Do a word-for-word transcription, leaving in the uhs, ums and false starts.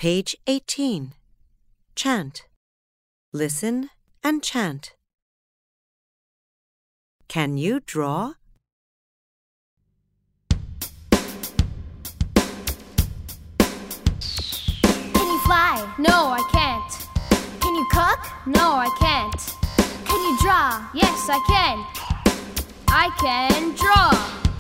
Page eighteen. Chant. Listen and chant. Can you draw? Can you fly? No, I can't. Can you cook? No, I can't. Can you draw? Yes, I can. I can draw.